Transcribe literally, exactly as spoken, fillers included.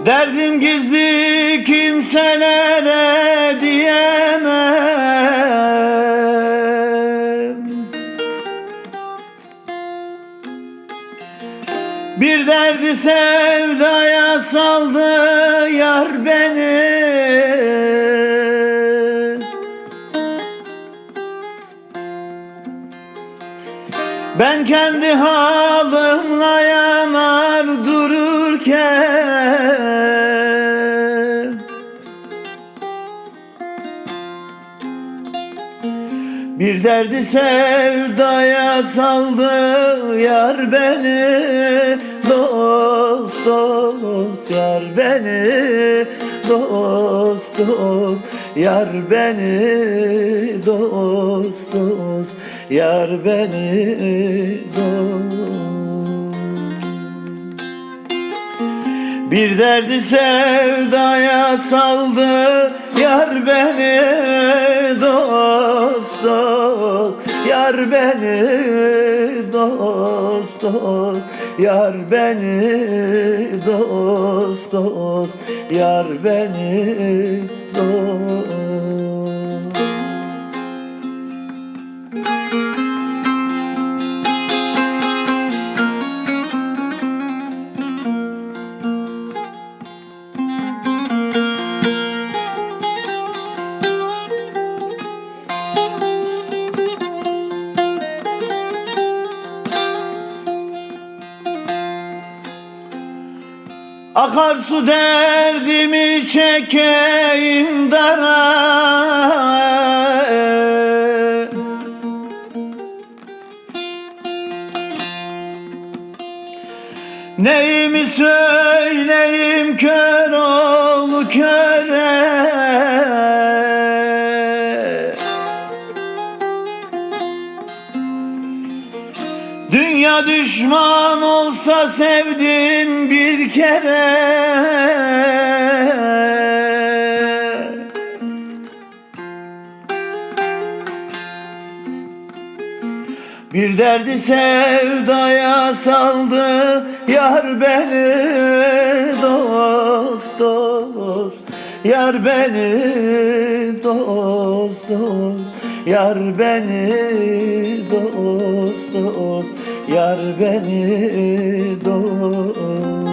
Derdim gizli kimselere diyemem. Bir derdi sevdaya saldı yar beni. Ben kendi halımla yanar dururken, bir derdi sevdaya saldı yar beni. Dost dost yar beni, dost dost yar beni, dost dost yar beni, dost. Bir derdi sevdaya saldı yar beni, dost dost yar beni, dost dost yar beni, dost dost yar beni, dost. Akarsu derdimi çekeyim dara, neyimi söyleyeyim kör oğlu köre. Dünya düşman olsa sevdim bir kere. Bir derdi sevdaya saldı yar beni, dost dost yar beni, dost dost yar beni, dost dost yar beni, dost.